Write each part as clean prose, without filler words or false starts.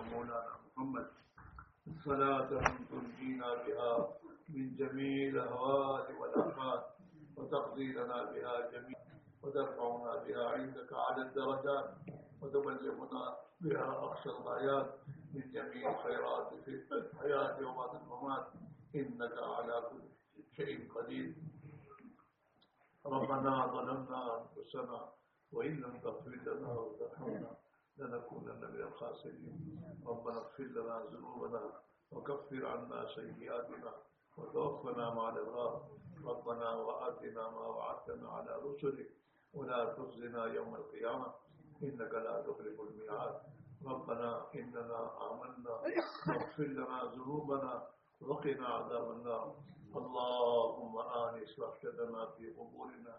مولانا محمد صلاة تنجينا بها من جميع الأهوال والآفات وتقضي لنا بها جميع وترفعنا بها عندك على الدرجات وتبلغنا بها أقصى الغايات من جميع الخيرات في الحياة وبعد الممات إنك على كل شيء قدير. ربنا ظلمنا أنفسنا وإن لم تغفر لنا وترحمنا لنكونن من الخاسرين. ربنا اغفر لنا ذنوبنا وكفر عنا سيئاتنا وتوفنا مع الأبرار. ربنا وآتنا ما وعدتنا على رسلك ولا تخزنا يوم القيامة إنك لا تخلف الميعاد. ربنا إننا آمنا واغفر لنا ذنوبنا وقنا عذاب النار. اللهم آنس وحشتنا في قبورنا.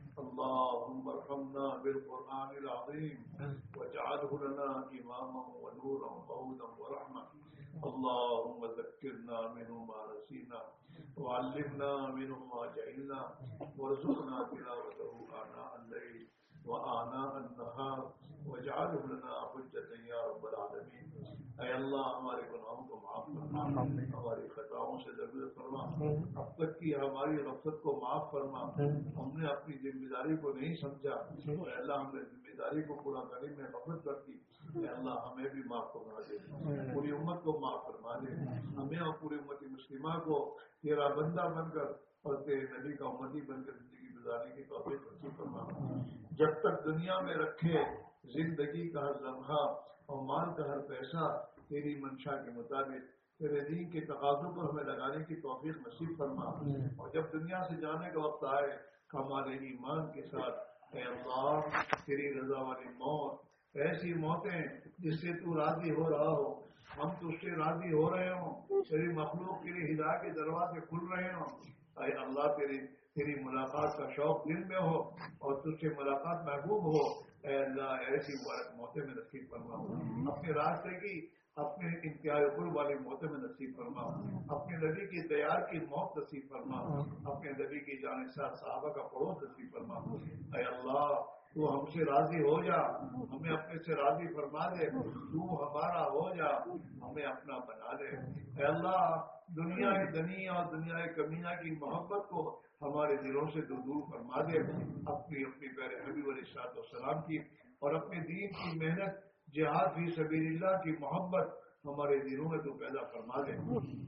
اللهم ارحمنا بالقرآن العظيم واجعله لنا إماما ونورا وهدى ورحمة. اللهم ذكرنا منه ما نسينا وعلمنا منه ما جهلنا وارزقنا تلاوته آناء الليل وآناء النهار واجعله لنا حجة يا رب العالمين. اے اللہ ہمارے گناہوں کو معاف فرما، ہماری خطاؤں سے درگزر فرما، اب تک کی ہماری غفلت کو معاف فرما. ہم نے اپنی ذمہ داری کو نہیں سمجھا، اے اللہ ہم نے ذمہ داری کو پورا کرنے میں غفلت کر دی. اے اللہ ہمیں بھی معاف فرما دے، پوری امت کو معاف فرما دے. ہمیں اور پوری امت مسلمہ کو تیرا بندہ بن کر اور تیرے نبی کا امتی بن کر زندگی گزارنے کی توفیق نصیب فرما. جب تک دنیا میں رکھے زندگی کا ہر لمحہ اور مال کا ہر پیسہ تیری منشا کے مطابق تیرے دین کے تقاضوں پر ہمیں لگانے کی توفیق نصیب فرما. اور جب دنیا سے جانے کا وقت آئے ہمارے ایمان کے ساتھ اے اللہ تیری رضا والی موت، ایسی موتیں جس سے تو راضی ہو رہا ہو، ہم تجھ سے راضی ہو رہے ہوں، تیری مخلوق کے لیے ہدایت کے دروازے کھل رہے ہوں. اے اللہ تیری ملاقات کا شوق دل میں ہو اور تجھ سے ملاقات محبوب ہو. اے اللہ ایسی مبارک موتیں میں نصیب فرما. اپنے راستے کی اپنے انتہائی قرب والی موتیں میں نصیب فرما. اپنے نبی کی دیار کی موت نصیب فرما. اپنے نبی کی جانثار صحابہ کا پڑوس نصیب فرما. اے اللہ تو ہم سے راضی ہو جا، ہمیں اپنے سے راضی فرما دے. تو ہمارا ہو جا، ہمیں اپنا بنا دے. اے اللہ دنیا دنی اور دنیا کمینہ کی محبت کو ہمارے دلوں سے دور فرما دے. اپنی پیارے حبیب علیہ السلام کی اور اپنے دین کی محنت جہاد فی سبیل اللہ کی محبت ہمارے دلوں میں تو پیدا فرما دے.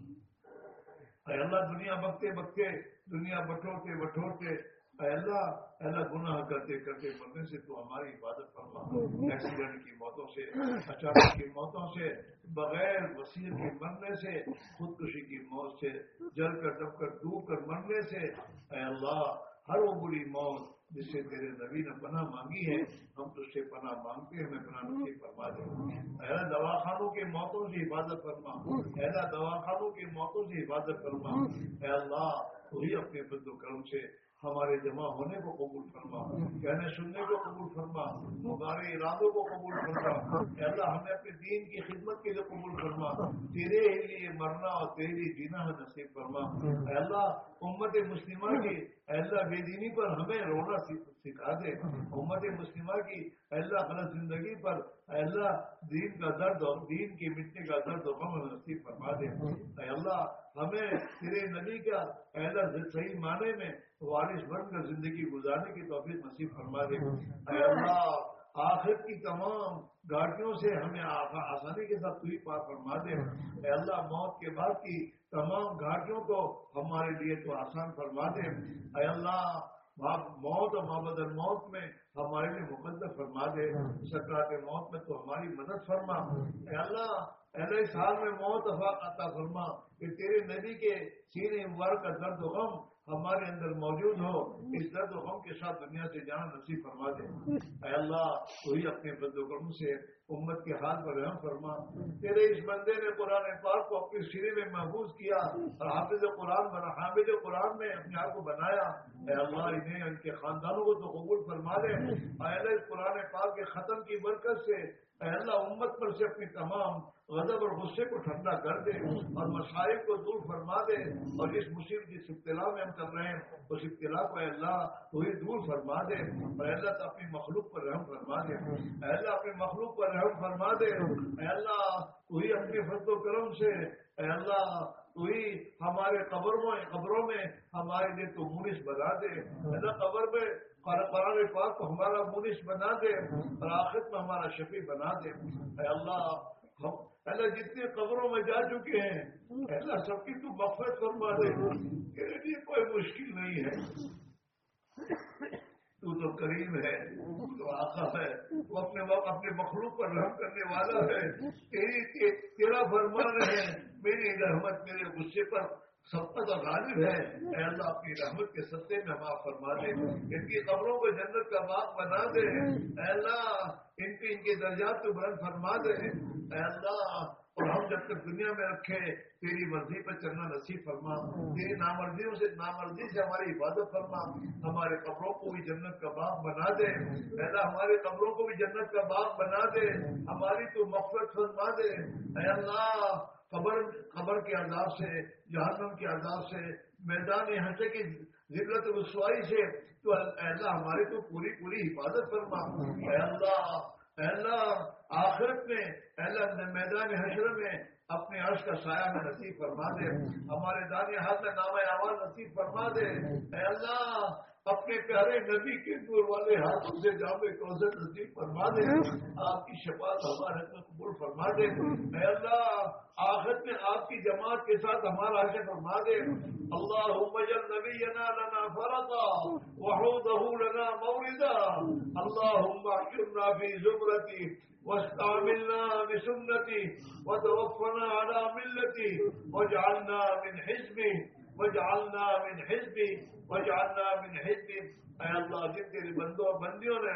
اے اللہ دنیا بکتے بکتے، دنیا بٹورتے اے اللہ گناہ کرتے مرنے سے تو ہماری حفاظت فرما. ایکسیڈنٹ کی موتوں سے، اچانک کی موتوں سے، بغیر وسیع کے مرنے سے، خودکشی کی موت سے، جل کر دب کر ڈوب کر مرنے سے اے اللہ ہر وہ بری موت جس سے تیرے نبی نے پناہ مانگی ہے ہم تجھ سے پناہ مانگتے ہیں، ہمیں پناہ نصیب فرما دے. اے اللہ دواخانوں کے موتوں سے حفاظت فرما. اے اللہ دواخانوں کے موتوں سے حفاظت فرما. اے اللہ وہی اپنے فضل و کرم سے ہمارے جمع ہونے کو قبول فرما، کہنے سننے کو قبول فرما، ہمارے ارادوں کو قبول فرما. اے اللہ ہمیں اپنے دین کی خدمت کے لیے قبول فرما. تیرے لیے مرنا اور تیرے لیے جینا نصیب فرما. اے اللہ امت مسلمہ کی اے اللہ بے دینی پر ہمیں رونا سکھا دے. امت مسلمہ کی اے اللہ غلط زندگی پر اے اللہ دین کا درد اور دین کی مٹنے کا درد و غم نصیب فرما دے. اے اللہ ہمیں تیرے نبی کا اے اللہ صحیح معنی میں وارث بن کر زندگی گزارنے کی توفیق نصیب فرما دے. اے اللہ آخرت کی تمام گاڑیوں سے ہمیں آسانی کے ساتھ تو ہی پار فرما دے. اے اللہ موت کے بعد کی تمام گھاٹیوں کو ہمارے لیے تو آسان فرما دے. اے اللہ موت اور مابعد الموت میں ہمارے لیے مقدر فرما دے. سکرات موت میں تو ہماری مدد فرما. اے اللہ اس حال میں موت عطا فرما کہ تیرے نبی کے سینے مبارک کا درد و غم ہمارے اندر موجود ہو. اس درد و غم کے ساتھ دنیا سے جانا نصیب فرما دے. اے اللہ وہی اپنے فضل و کرم سے امت کے حال پر رحم فرما. تیرے اس بندے نے قرآن پاک کو اپنے سینے میں محفوظ کیا اور حافظ قرآن بنا، حامد قرآن میں اپنے آپ کو بنایا. اے اللہ انہیں ان کے خاندانوں کو تو قبول فرما دے. اے اللہ اس قرآن پاک کے ختم کی برکت سے اے اللہ امت پر سے اپنی تمام غضب اور غصے کو ٹھنڈا کر دے اور مصائب کو دور فرما دے. اور اس مصیبت جس ابتلا میں ہم کر رہے ہیں اس ابتلا کو اے اللہ وہی دور فرما دے. اور اے اللہ تو اپنی مخلوق پر رحم فرما دے. اے اللہ اپنی مخلوق پر رحم فرما دے. اے اللہ تو ہی اپنے فضل و کرم سے اے اللہ تو ہی ہمارے قبروں میں ہمارے لیے تو مونس بنا دے. اللہ قبر میں قرآن پاک کو ہمارا مونس بنا دے اور آخرت میں ہمارا شفیع بنا دے. اے اللہ جتنے قبروں میں جا چکے ہیں اے اللہ سب کی تو مغفرت فرما دے. میرے لیے کوئی مشکل نہیں ہے. تو تو کریم ہے, تو تو آقا ہے, وہ اپنے مخلوق پر رحم کرنے والا ہے. تیرا فرمان ہے میری رحمت میرے غصے پر سبقت اور غالب ہے. اے اللہ اپنی رحمت کے سطح میں معاف فرما دے. ان کی قبروں کو جنت کا باغ بنا دے. اے اللہ ان کے درجات کو بلند فرما دے. اے اللہ اور ہم جب تک دنیا میں رکھے تیری مرضی پر چلنا نصیب فرما. تیری نامرضی سے ہماری حفاظت فرما. ہمارے قبروں کو بھی جنت کا باغ بنا دے. پہلا ہمارے قبروں کو بھی جنت کا باغ بنا دے. ہماری تو مغفرت فرما دے. اے اللہ قبر کے عذاب سے, جہنم کے عذاب سے, میدان حشر کی ذلت و رسوائی سے تو اے اللہ ہماری تو پوری حفاظت فرما. اے اللہ آخرت میں اے اللہ میدان حشر میں اپنے عرش کا سایہ میں نصیب فرما دے. ہمارے دانے ہاتھ میں نامہ اعمال نصیب فرما دے. اے اللہ اپنے پیارے نبی کے نور والے ہاتھوں سے جامع کوثر نصیب فرما دے. آپ کی شفاعت ہمارے میں قبول فرما دے. اے اللہ آخرت میں آپ کی جماعت کے ساتھ ہمارا حشر فرما دے. اللہم اجعل نبینا لنا فرطا وحوضہ لنا موردا. اللہم احشرنا فی زمرتی واستعملنا بسنتی وتوفنا على ملتی واجعلنا من حزبی واجعلنا من حزبی واجعلنا من حزبی. اے اللہ جن تیرے بندوں اور بندیوں نے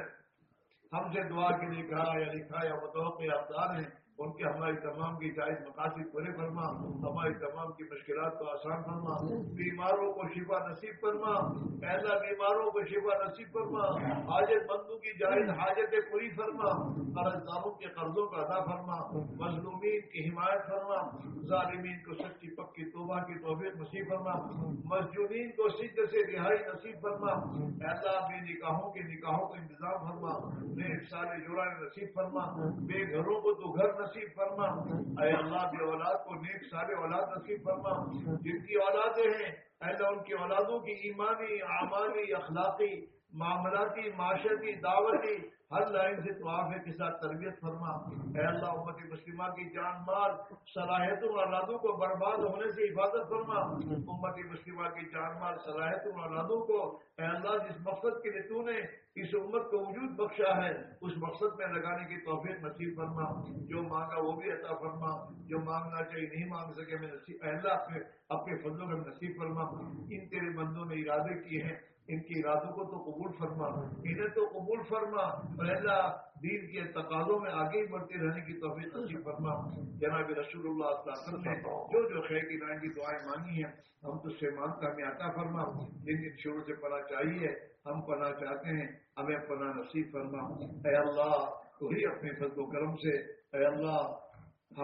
ہم سے دعا کے لیے کہا یا لکھا یا متوقع افطار ہیں ان کے ہماری تمام کی جائز مقاصد پورے فرما. ہماری تمام کی مشکلات کو آسان فرما. بیماروں کو شفا نصیب فرما. ایسا بیماروں کو شفا نصیب فرما. حاجت مندوں کی جائز حاجتیں پوری فرما. قرض داروں کے قرضوں کا ادا فرما. مظلومین کی حمایت فرما. ظالمین کو سچی پکی توبہ کی توفیق نصیب فرما. مسجونین کو سجن سے رہائی نصیب فرما. ایسا بے نکاحوں کے نکاحوں کا انتظام فرما. نیک سال جوڑا نصیب فرما. بے گھروں کو تو گھر نصیب فرما. اے اللہ بے اولاد کو نیک سارے اولاد نصیب فرما. جن کی اولادیں ہیں اے اللہ ان کی اولادوں کی ایمانی اعمالی اخلاقی معاملاتی معاشرتی دعوتی ہر لائن سے توافے کے ساتھ تربیت فرما. اے اللہ امت مسلمہ کی جان مال صلاحیتوں اور اولادوں کو برباد ہونے سے حفاظت فرما. امت مسلمہ کی جان مال صلاحیتوں اور اولادوں کو اے اللہ جس مقصد کے لیے تو نے اس امت کو وجود بخشا ہے اس مقصد میں لگانے کی توفیق نصیب فرما. جو مانگا وہ بھی عطا فرما. جو مانگنا چاہیے نہیں مانگ سکے میں نصیب اے اللہ اپنے فضلوں میں نصیب فرما. ان تیرے بندوں نے ارادے کیے ہیں ان کے ارادوں کو تو قبول فرما. انہیں تو قبول فرما اور اللہ دین کے تقاضوں میں آگے ہی بڑھتے رہنے کی توفیق نصیب فرما. جناب رسول اللہ صلی اللہ علیہ وسلم نے جو خیر کی رائے کی دعائیں مانگی ہیں ہم تو سے مانگتا ہمیں عطا فرما. جن ان شروع سے پناہ چاہیے ہم پناہ چاہتے ہیں ہمیں پناہ نصیب فرما. اے اللہ تو ہی اپنے فضل و کرم سے اے اللہ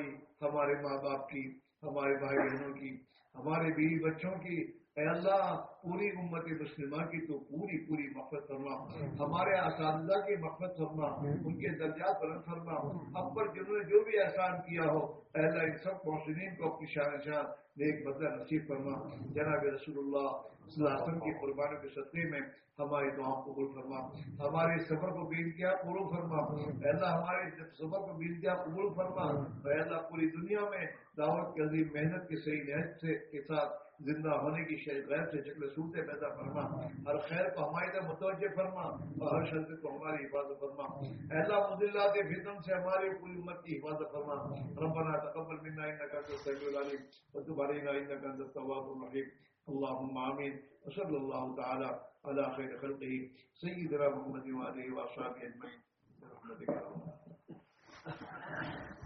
ہمارے ماں باپ کی ہمارے بھائی بہنوں کی ہمارے بیوی بچوں کی اے اللہ پوری امت مسلمہ کی تو پوری مغفرت فرما. ہمارے اساتذہ کی مغفرت فرما. ان کے درجات بلند فرما. ہم پر جنہوں نے جو بھی احسان کیا ہو اے اللہ ان سب محسنین کو اپنی شان نیک بدلہ نصیب فرما. جناب رسول اللہ صلی اللہ علیہ وسلم کی قربانوں کے صدقے میں ہماری دعاؤں کو قبول فرما. ہمارے سفر کو بھی انتہا قبول فرما. اے اللہ ہمارے سفر کو بھی انتہا قبول فرما. اے اللہ پوری دنیا میں دعوت کی عظیم محنت کی صحیح نیت کے ساتھ زندہ ہونے کی غیر سے شکل صورتیں پیدا فرما. ہر خیر کو ہماری طرف متوجہ فرما اور ہر شر کو ہماری حفاظت فرما. اے اللہ مضلات فتن سے ہماری پوری امت کی حفاظت فرما. ربنا تقبل منا انك انت السميع العليم وتب علينا انك انت التواب الرحيم. اللهم آمين وصلى الله تعالى على خير خلقه سيدنا محمد وآله وأصحابه أجمعين برحمتك يا رب.